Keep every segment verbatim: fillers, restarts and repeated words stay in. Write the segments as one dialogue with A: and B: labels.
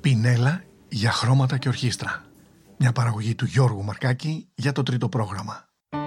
A: Πινέλα για χρώματα και ορχήστρα. Μια παραγωγή του Γιώργου Μαρκάκη για το τρίτο πρόγραμμα.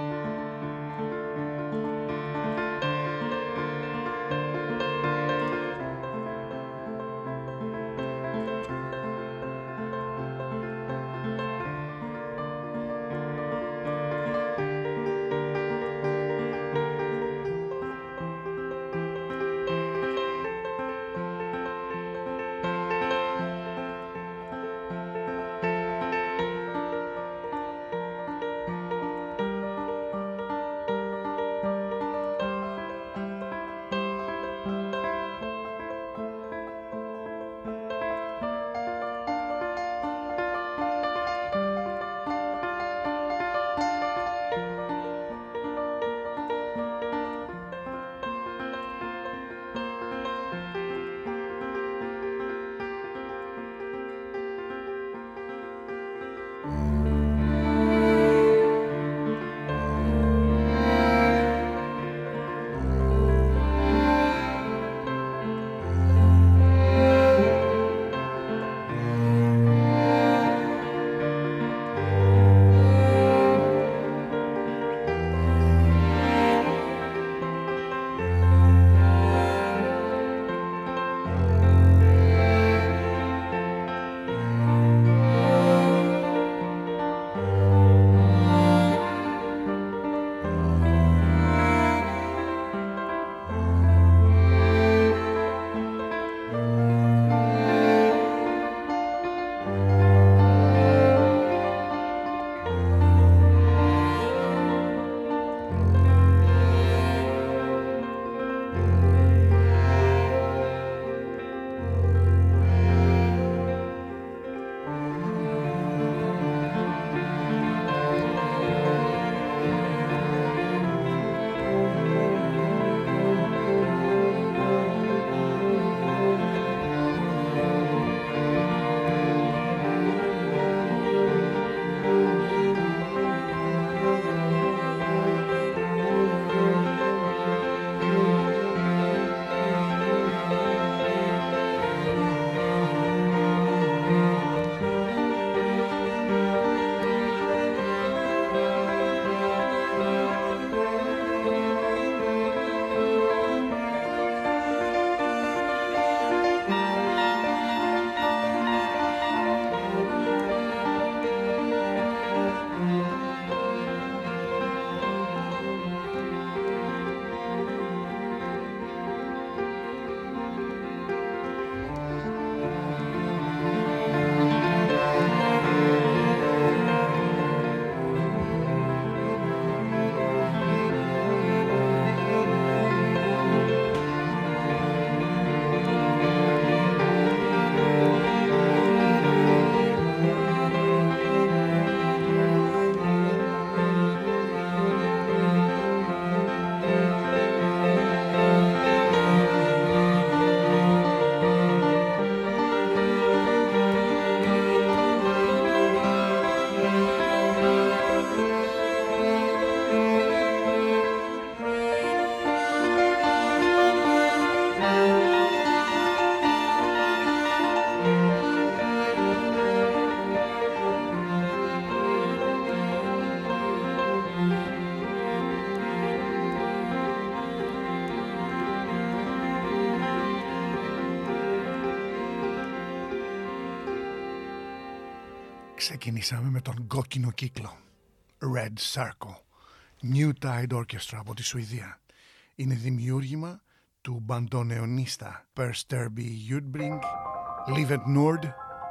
A: Ξεκινήσαμε με τον κόκκινο κύκλο, Red Circle, New Tide Orchestra από τη Σουηδία. Είναι δημιούργημα του μπαντονεονίστα Per Sterby Judbrink, Livet Nord,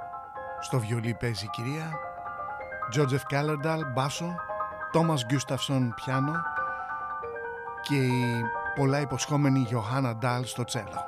A: στο βιολί παίζει η κυρία, Joseph Kallerdal μπάσο, Thomas Gustafsson πιάνο και η πολλά υποσχόμενη Johanna Dahl στο τσέλο.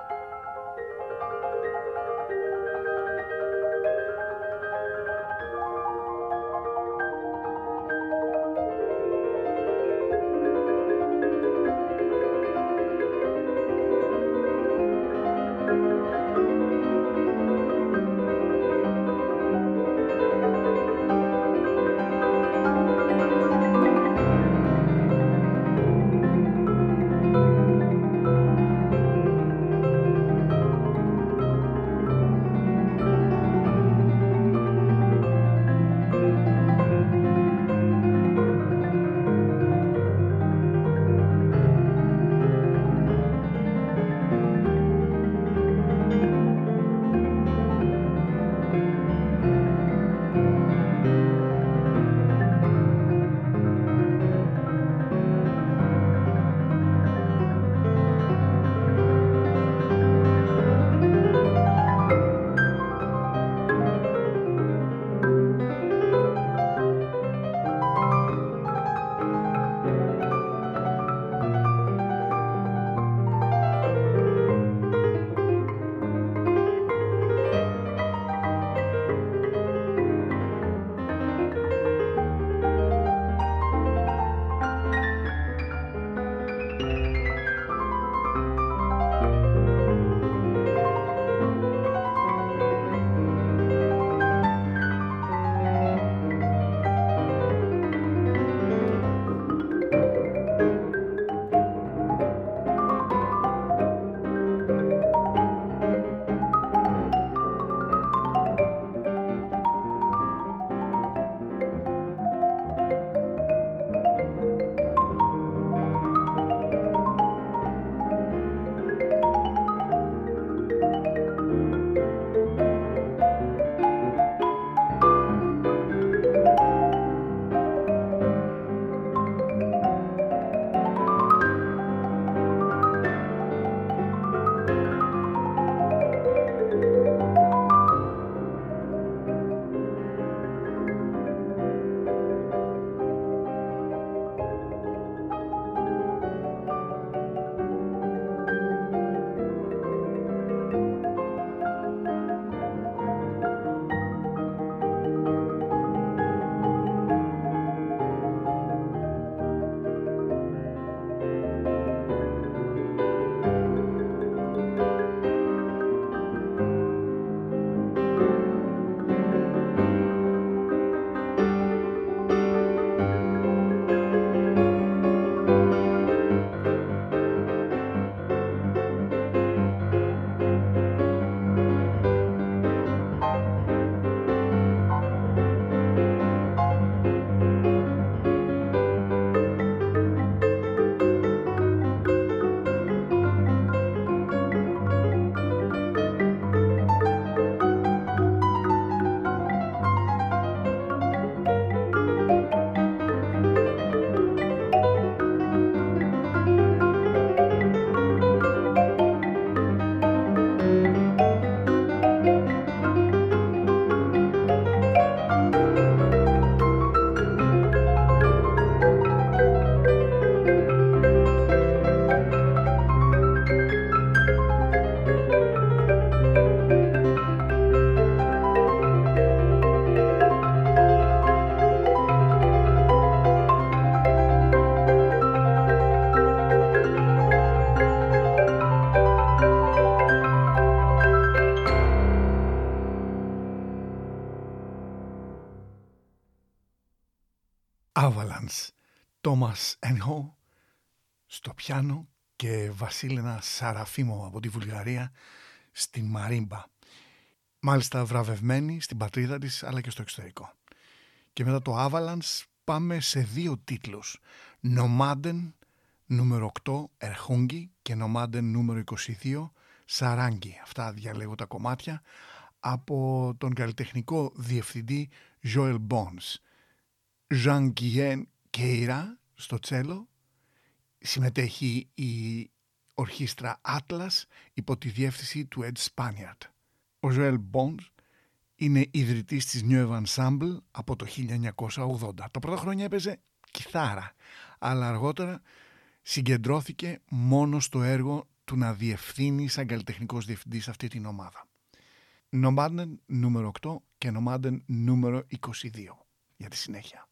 A: Avalanche, Thomas Enho στο πιάνο και Βασίλενα Σαραφίμο από τη Βουλγαρία στην μαρίμπα. Μάλιστα βραβευμένη στην πατρίδα της αλλά και στο εξωτερικό. Και μετά το Avalanche πάμε σε δύο τίτλους. Nomaden νούμερο οκτώ Ερχούγκη και Nomaden νούμερο είκοσι δύο Σαράγγι. Αυτά διαλέγω τα κομμάτια από τον καλλιτεχνικό διευθυντή Joel Bones. Jean-Guyen Keira στο τσέλο. Συμμετέχει η ορχήστρα Atlas υπό τη διεύθυνση του Ed Spaniard. Ο Joel Bones είναι ιδρυτής της New Ensemble από το χίλια εννιακόσια ογδόντα. Τα πρώτα χρόνια έπαιζε κιθάρα, αλλά αργότερα συγκεντρώθηκε μόνο στο έργο του να διευθύνει σαν καλλιτεχνικός διευθυντής αυτή την ομάδα. Nomaden νούμερο οκτώ και Nomaden νούμερο είκοσι δύο για τη συνέχεια.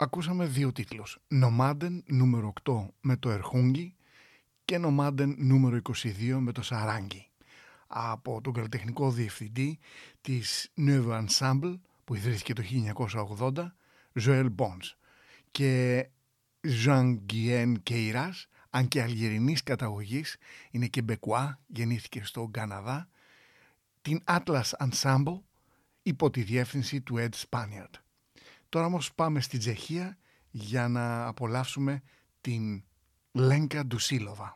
A: ακούσαμε δύο τίτλους. Nomaden νούμερο οκτώ με το Ερχούγγι και Nomaden νούμερο είκοσι δύο με το Σαράγγι, από τον καλλιτεχνικό διευθυντή της Nouveau Ensemble που ιδρύθηκε το χίλια εννιακόσια ογδόντα, Joël Bons, και Jean-Guyen Queyras, αν και αλγερινής καταγωγής, είναι και Μπεκουά, γεννήθηκε στο Καναδά, την Atlas Ensemble υπό τη διεύθυνση του Ed Spaniard. Τώρα όμως πάμε στη Τσεχία για να απολαύσουμε την Lenka Dusilova.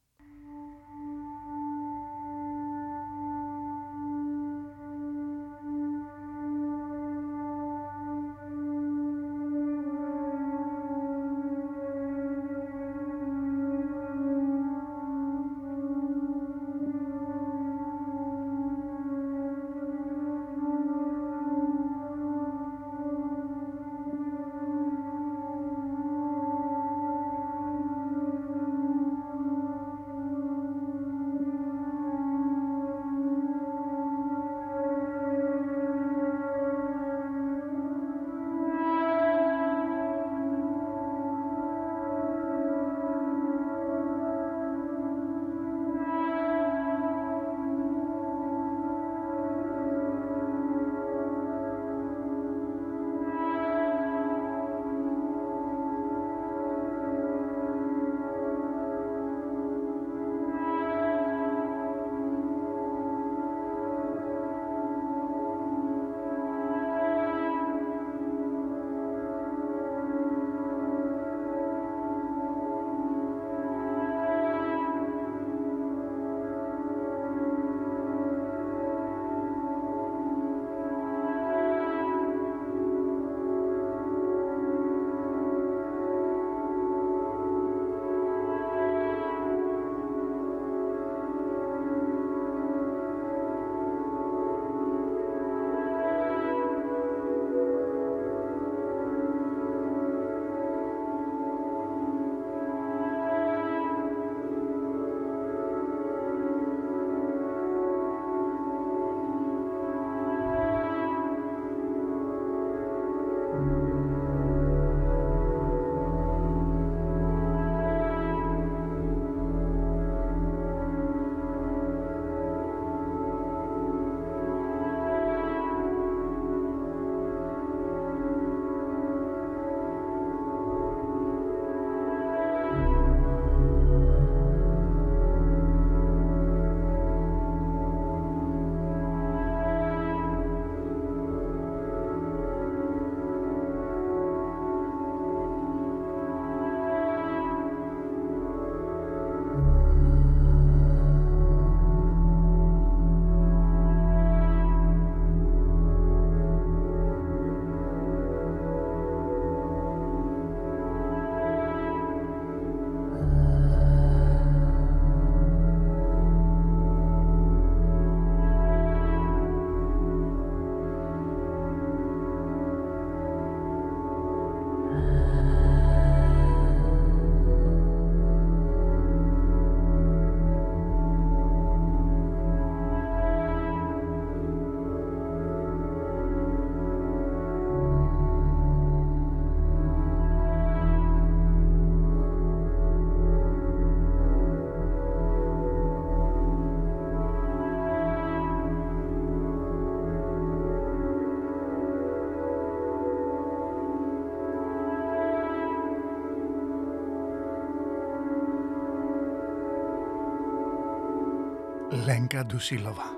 A: Lenka Dusilova.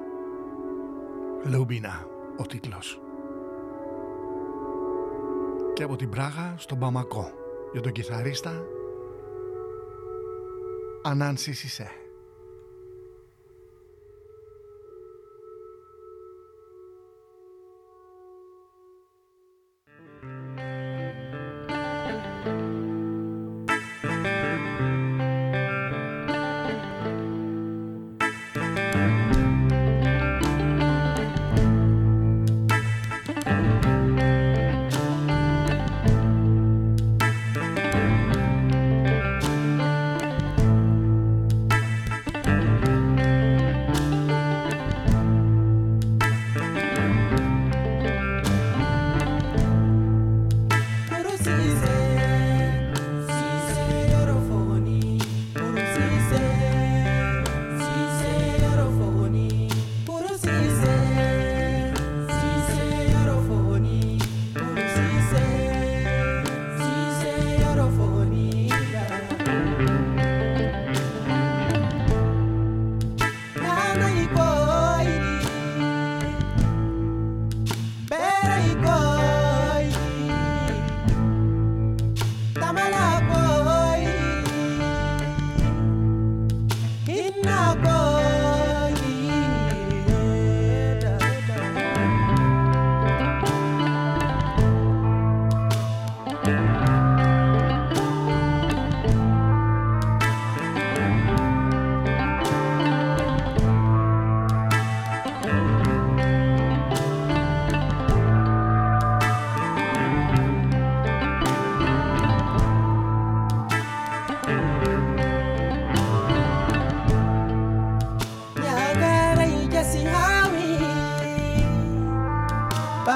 A: Λούμπινα ο τίτλος. Και από την Πράγα στον Μπαμακό για τον κιθαρίστα Ανάνση Σισέ.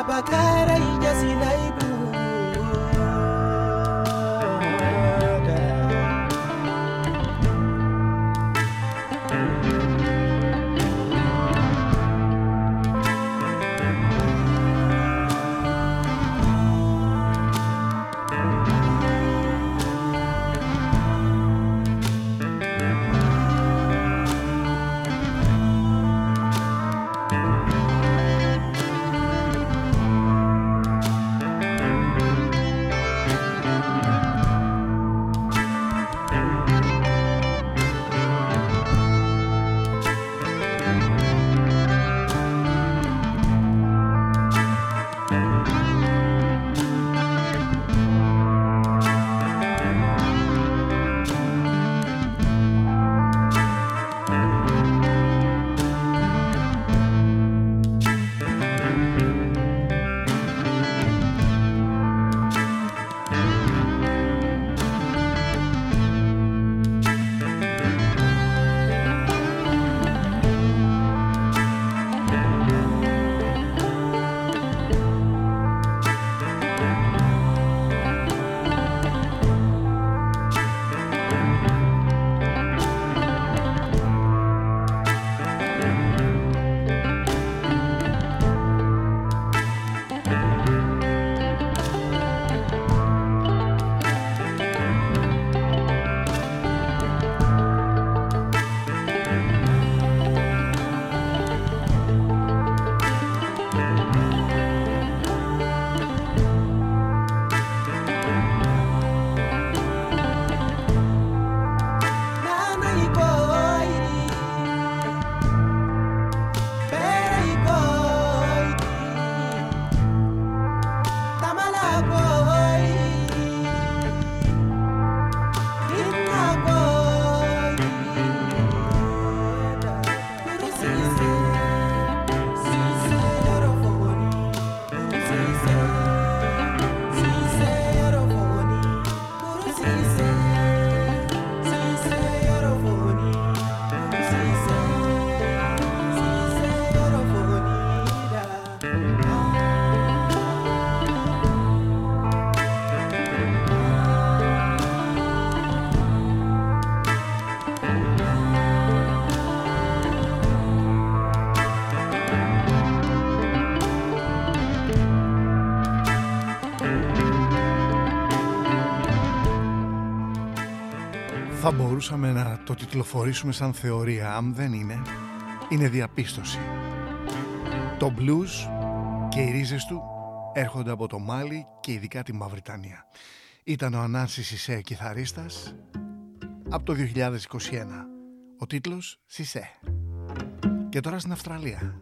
B: bakara ijasilaibu
A: Θα μπορούσαμε να το τιτλοφορήσουμε σαν θεωρία, αν δεν είναι, είναι διαπίστωση. Το blues και οι ρίζες του έρχονται από το Μάλι και ειδικά τη Μαυριτανία. Ήταν ο Ανάνσι Σισέ κιθαρίστας από το δύο χιλιάδες είκοσι ένα. Ο τίτλος Σισέ. Και τώρα στην Αυστραλία.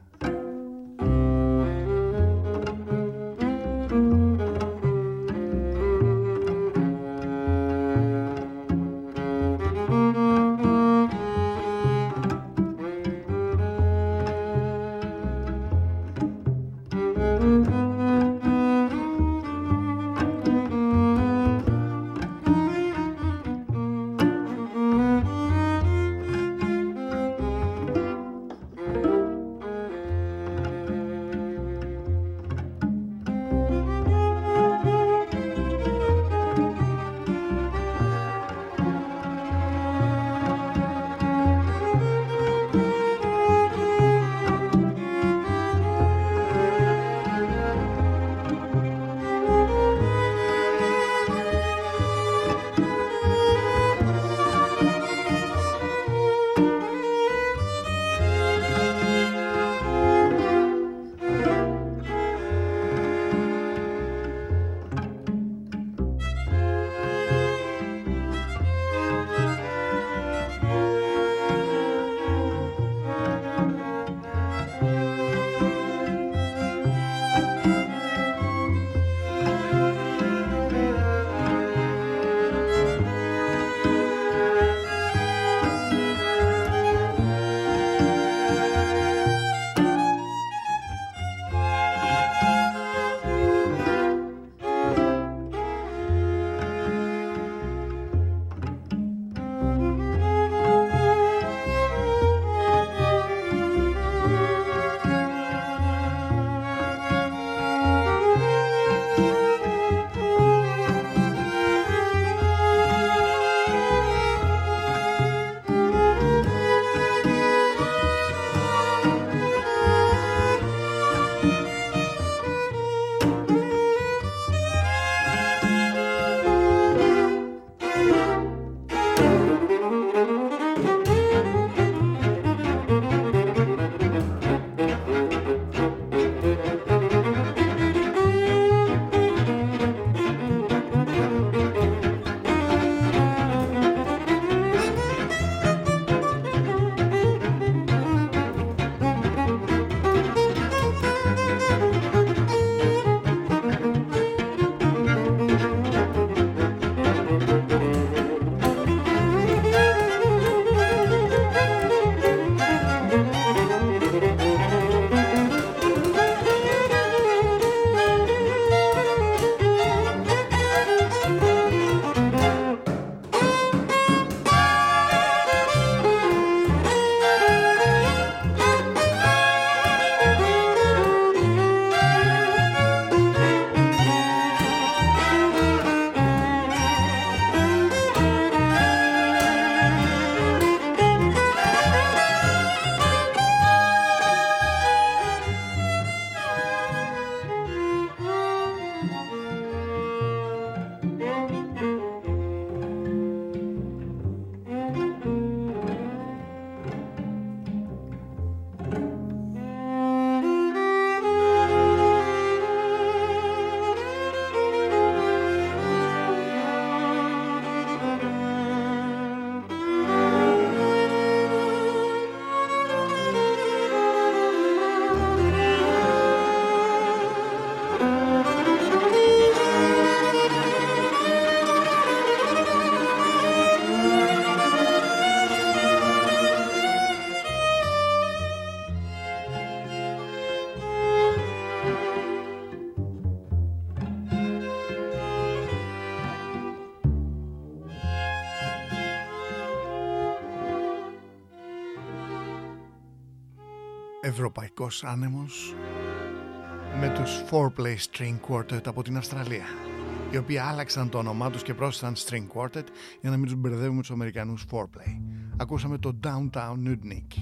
A: ευρωπαϊκός άνεμος με τους Fourplay String Quartet από την Αυστραλία, οι οποίοι άλλαξαν το όνομά τους και πρόσθεσαν String Quartet για να μην τους μπερδεύουμε τους Αμερικανούς Fourplay. Ακούσαμε το Downtown Nudnik.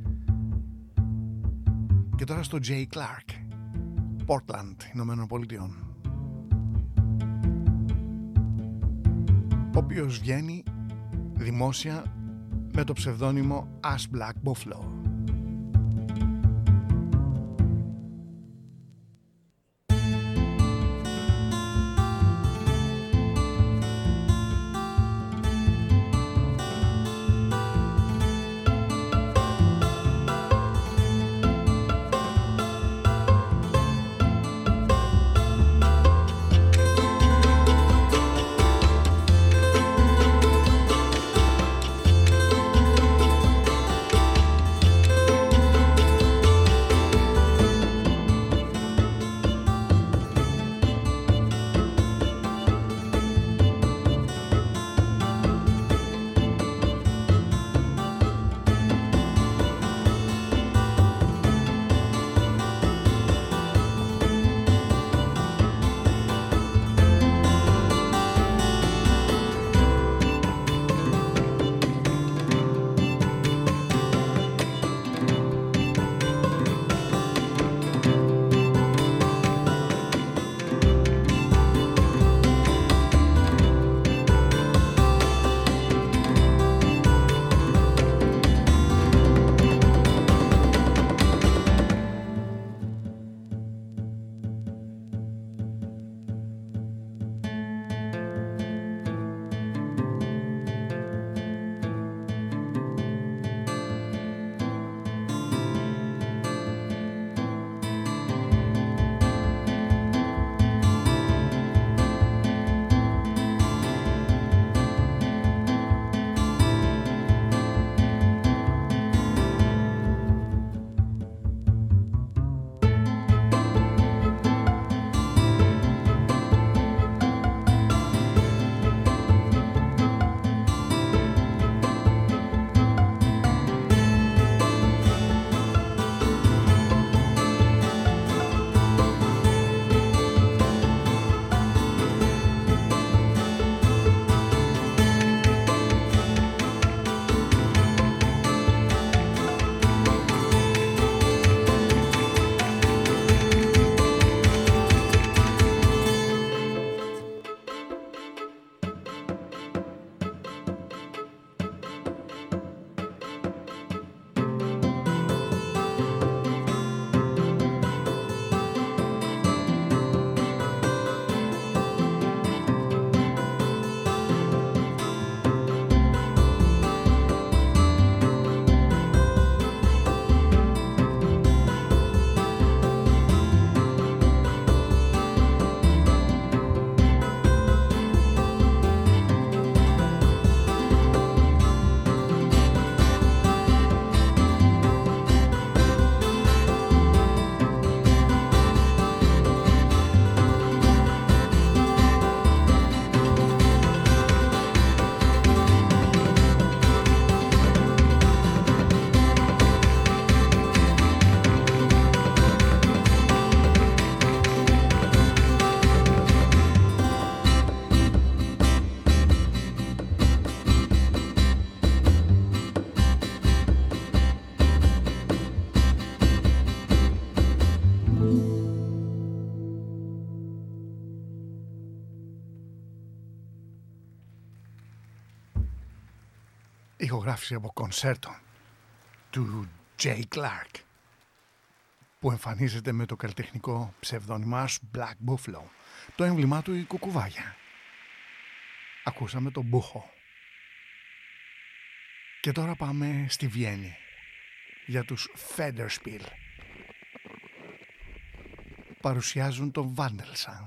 A: Και τώρα στο Jay Clark, Portland, Ηνωμένων Πολιτειών, ο οποίος βγαίνει δημόσια με το ψευδόνυμο Ash Black Buffalo. Ηχογράφηση από κονσέρτο του Jay Clark, που εμφανίζεται με το καλλιτεχνικό ψευδόνυμο Black Buffalo. Το έμβλημά του η κουκουβάγια. Ακούσαμε τον Μπούχο. Και τώρα πάμε στη Βιέννη για τους Federspiel. Παρουσιάζουν το Wandelsang.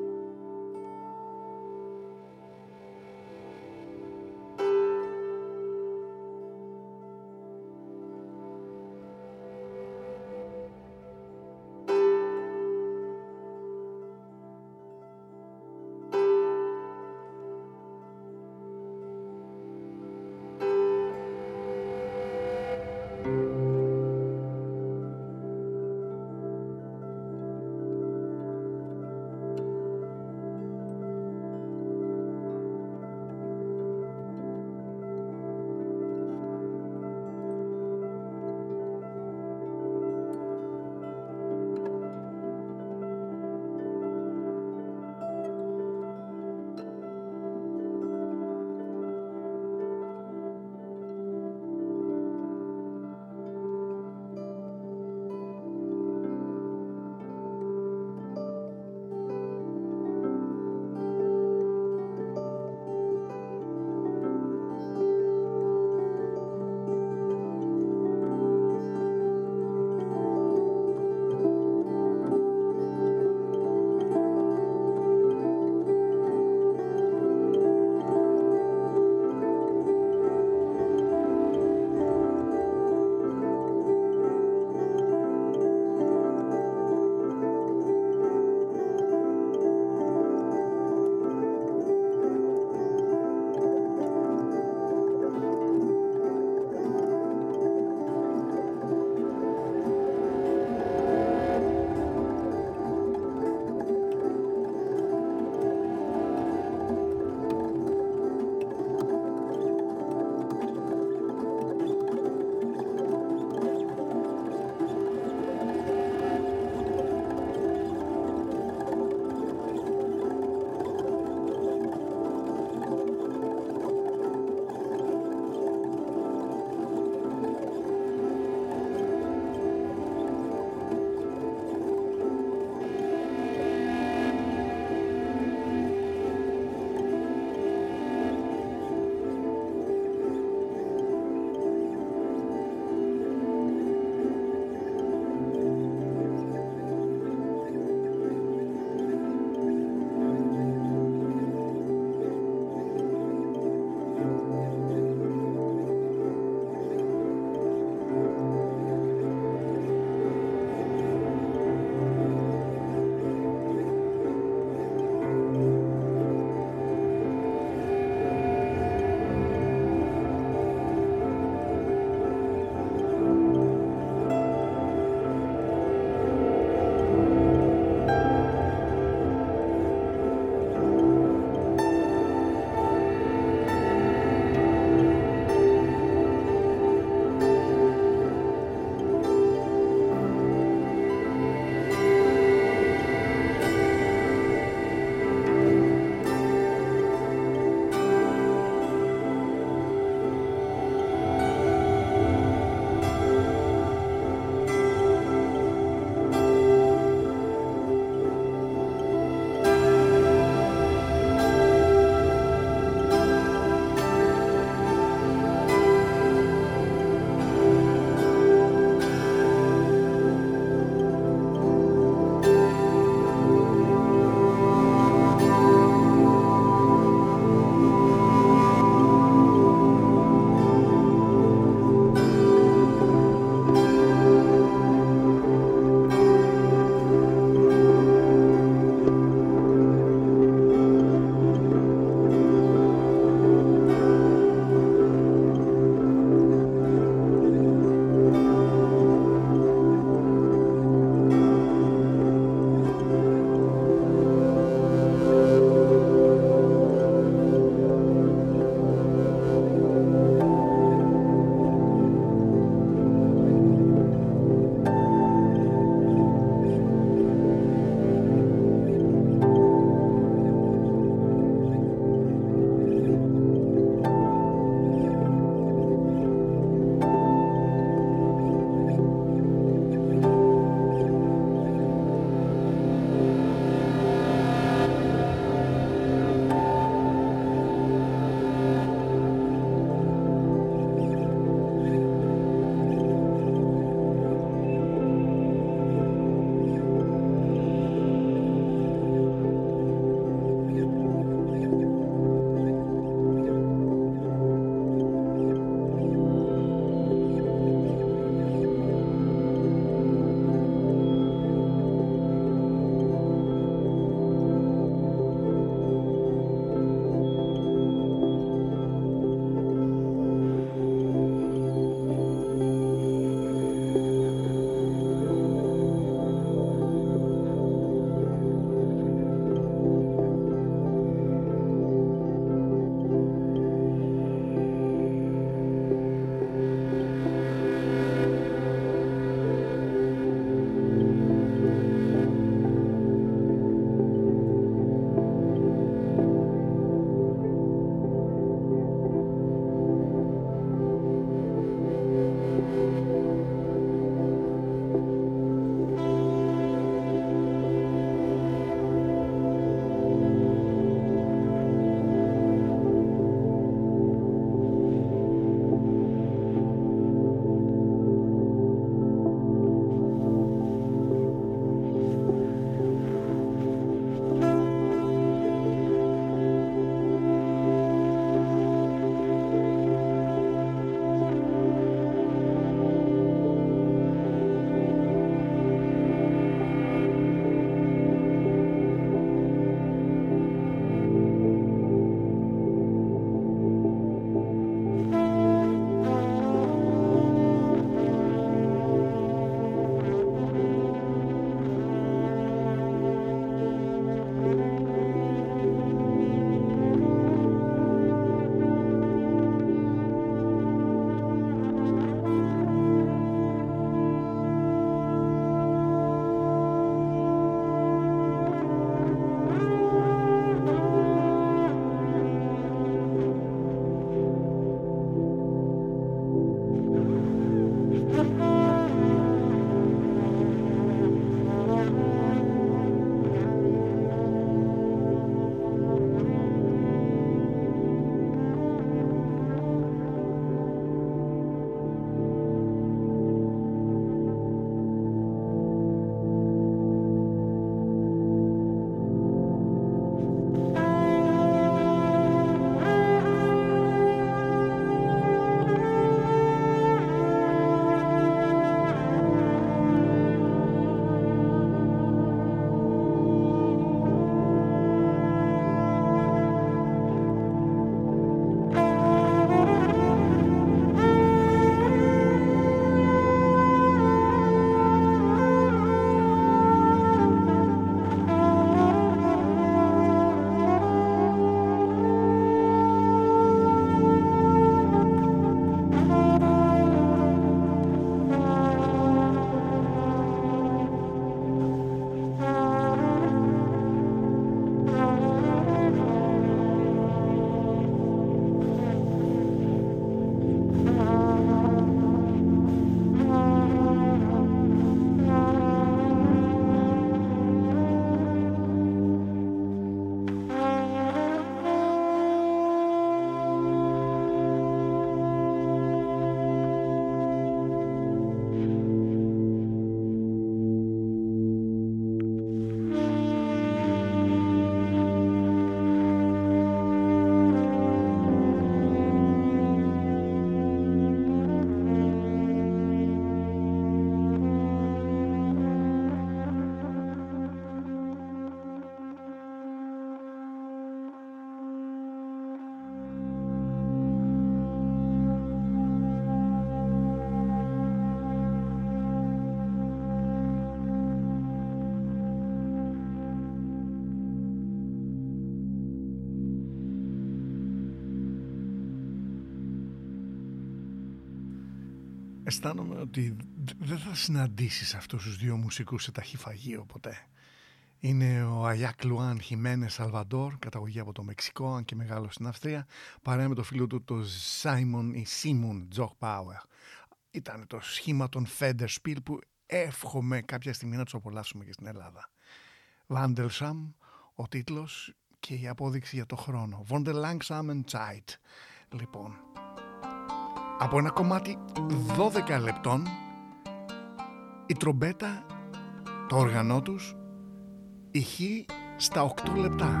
A: Αισθάνομαι ότι δεν θα συναντήσεις αυτούς τους δύο μουσικούς σε ταχυφαγείο ποτέ. Είναι ο Αγιάκ Λουάν Χιμένες Σαλβαντόρ, καταγωγή από το Μεξικό, αν και μεγάλο στην Αυστρία, παρέα με το φίλο του το Σάιμον ή Σίμον Τζοχ Πάουερ. Ήταν το σχήμα των Federspiel που εύχομαι κάποια στιγμή να τους απολαύσουμε και στην Ελλάδα. Wandelsam, ο τίτλος και η απόδειξη για το χρόνο. Von der langsamen Zeit. Λοιπόν, από ένα κομμάτι δώδεκα λεπτών, η τρομπέτα, το όργανό τους, ηχεί στα οκτώ λεπτά.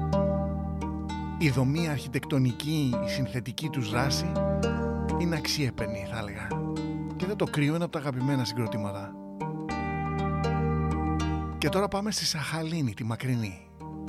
A: Η δομή αρχιτεκτονική, η συνθετική τους δράση είναι αξιέπαινη, θα έλεγα. Και δεν το κρύο, είναι από τα αγαπημένα συγκροτήματα. Και τώρα πάμε στη Σαχαλίνη, τη μακρινή.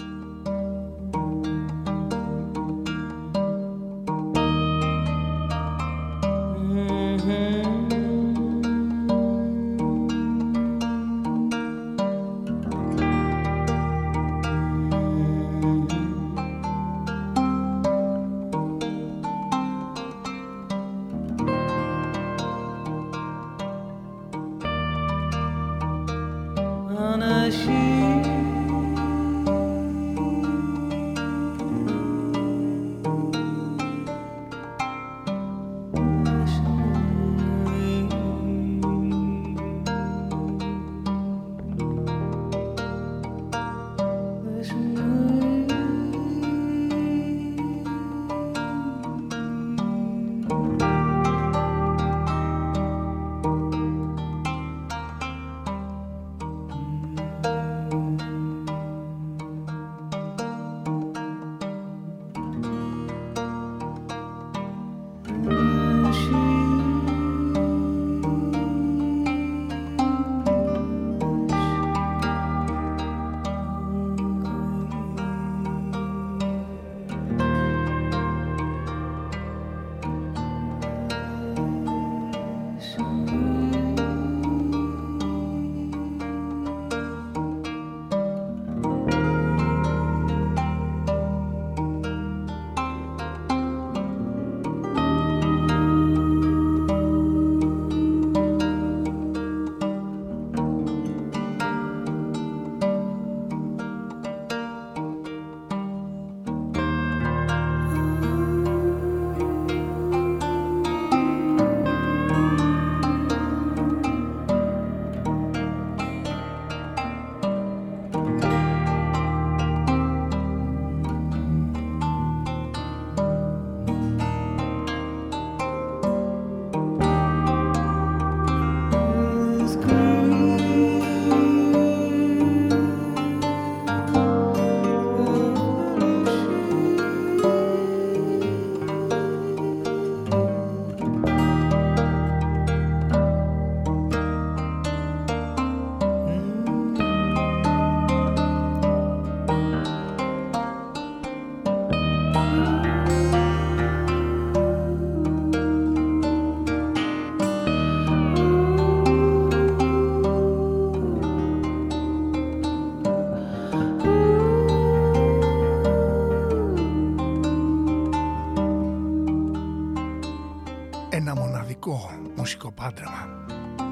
A: Μουσικοπάντρεμα.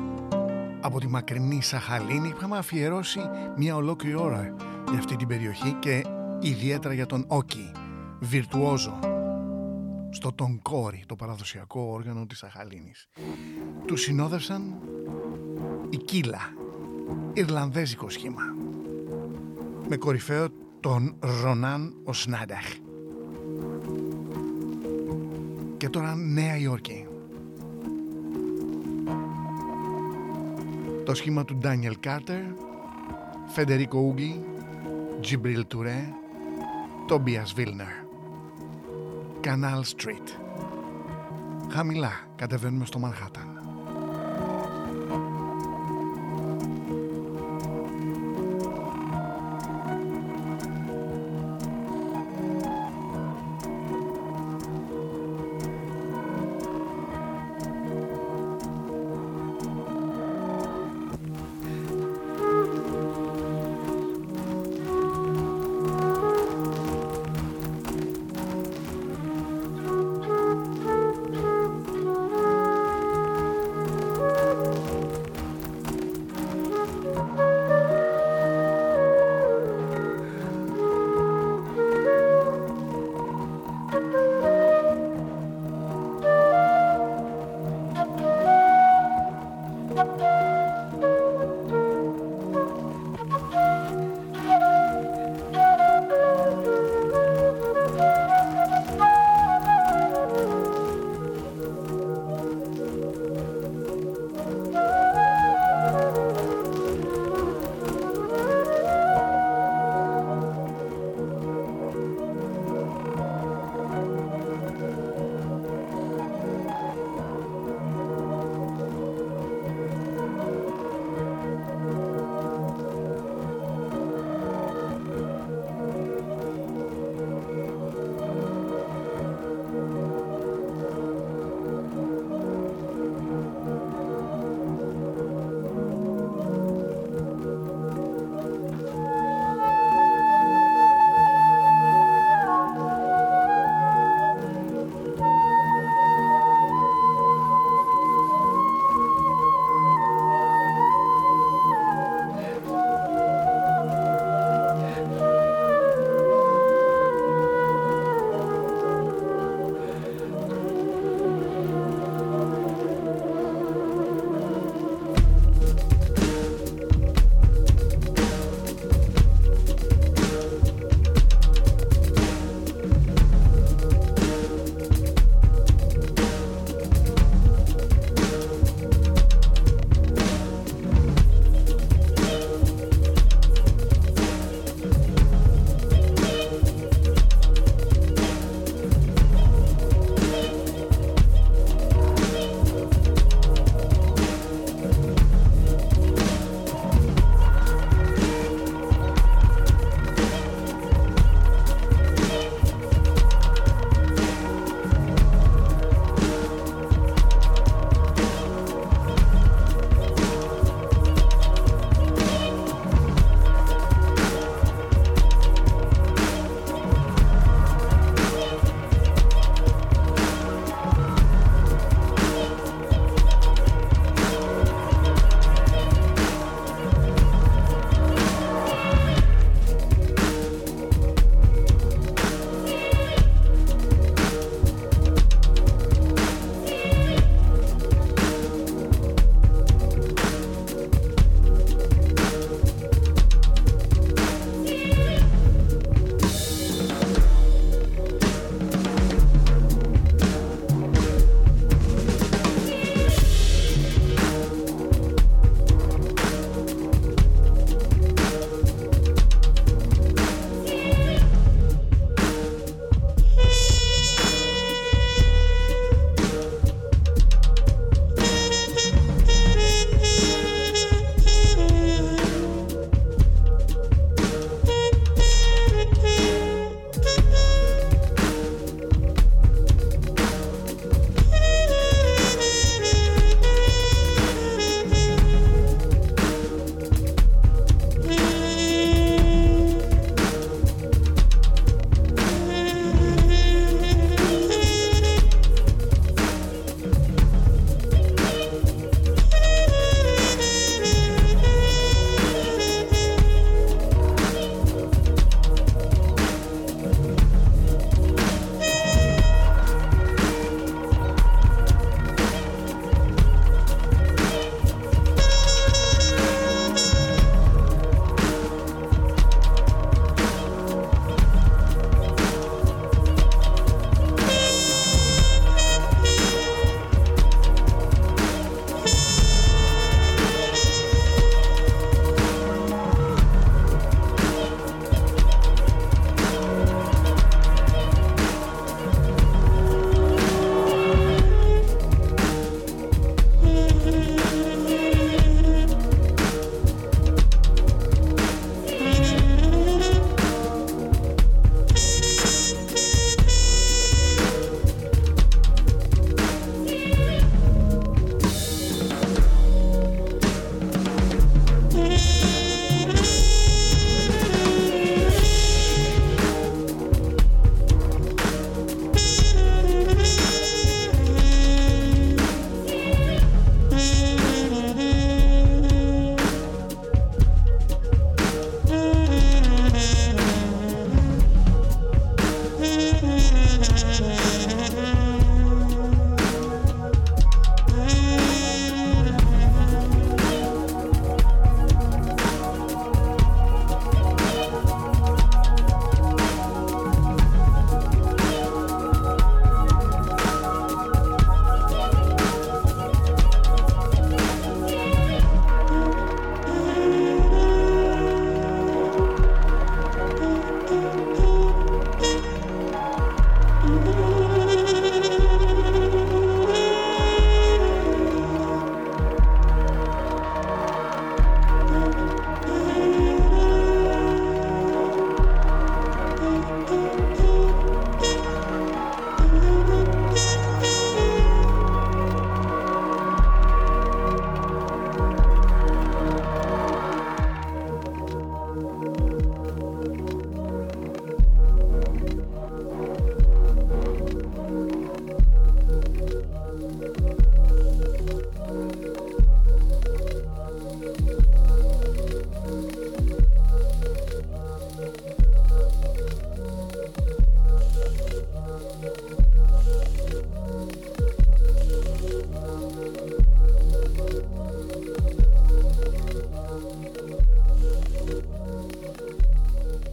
A: Από τη μακρινή Σαχαλίνη είχαμε αφιερώσει μια ολόκληρη ώρα για αυτή την περιοχή και ιδιαίτερα για τον Όκι, βιρτουόζο, στο τονκόρι, το παραδοσιακό όργανο της Σαχαλίνης. Του συνόδευσαν η Κύλα, Ιρλανδέζικο σχήμα, με κορυφαίο τον Ρονάν Οσνάνταχ. Και τώρα Νέα Υόρκη. Το σχήμα του Ντάνιελ Κάρτερ, Φεντερίκο Ούγγι, Τζιμπρίλ Τουρέ, Τόμπιας Βίλνερ. Κανάλ Street. Χαμηλά κατεβαίνουμε στο Μανχάταν.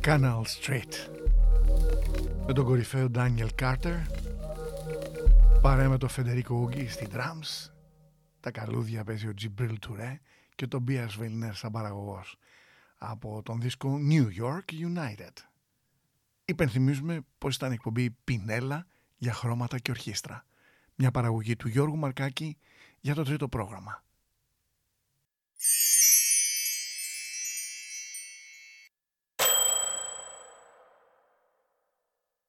A: Canal Street με τον κορυφαίο Daniel Carter, παρέα με τον Φεντερίκο Ούγκη στη drums. Τα καλούδια παίζει ο Τζιμπρίλ Τουρέ και τον Μπίας Βελνέρ σαν παραγωγός από τον δίσκο New York United. Υπενθυμίζουμε πως ήταν εκπομπή Πινέλα για χρώματα και ορχήστρα, μια παραγωγή του Γιώργου Μαρκάκη για το τρίτο πρόγραμμα.